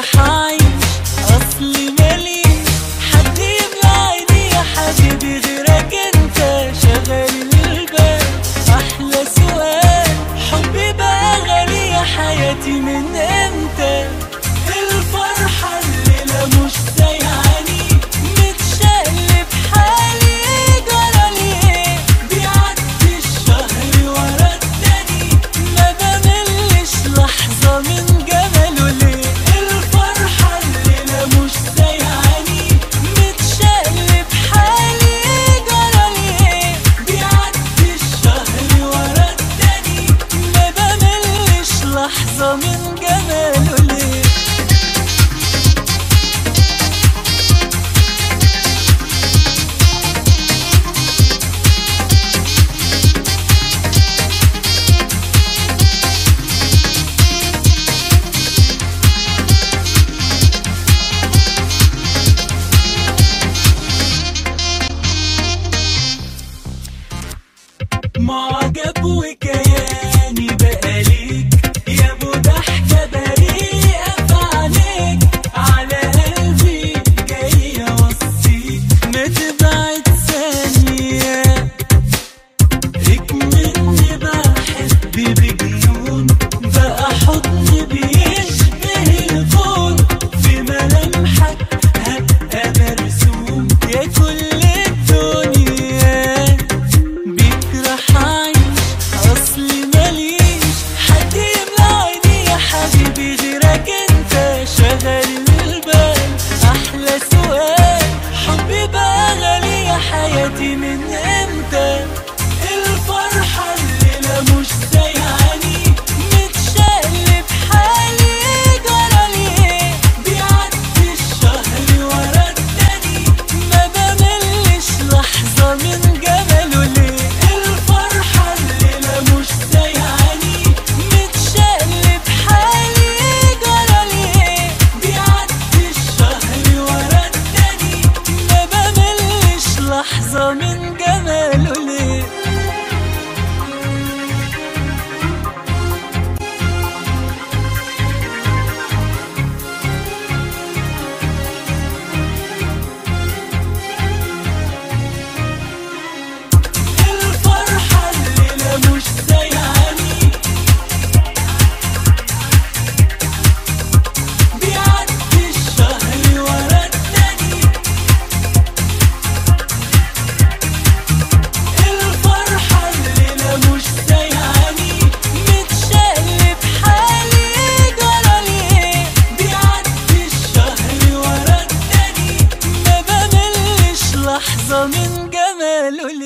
بجرح عايش اصلي ماليش حد يملى عيني يا حبيبي غيرك انت شغال البال. احلى سؤال حبي بقى غالي يا حياتي من امتى؟ الفرحة الليلة مش سايعاني متشقلب حالي جرالي ايه؟ بيعدي الشهر ورا التاني ما بملش لحظة من جماله ليه؟ الفرحة الليلة مش سايعاني متشقلب حالي جرالي ايه؟ بيعدي الشهر ورا التاني ما بملش لحظة من جماله ليه؟ معجب وكياني بقى ليك يا ابو ضحكة بريئة في عينيك على قلبي جاي اوصيك ما تبعد ثانية اكملني بحب بجنون بقى حضن بيشبه الكون في ملامحك هبقى مرسوم يا كل الدنيا. بجرح عايش اصلي ماليش حد يملى عيني يا حبيبي غيرك انت شغال البال. احلى سؤال حبي بقى غالي يا حياتي من امتى؟ الفرحة الليلة مش سايعاني متشقلب حالي جرالي ايه؟ بيعدي الشهر ورا التاني ما بملش لحظة من جماله ليه؟ الفرحة الليلة مش سايعاني متشقلب حالي جرالي ايه؟ بيعدي الشهر ورا التاني ما بملش لحظة من جماله ليه؟ الفرحة الليلة مش سايعاني بيعدي الشهر ورا التاني الفرحة الليلة مش سايعاني متشقلب حالي جرالي ايه؟ بيعدي الشهر ورا التاني ما بملش لحظة من جماله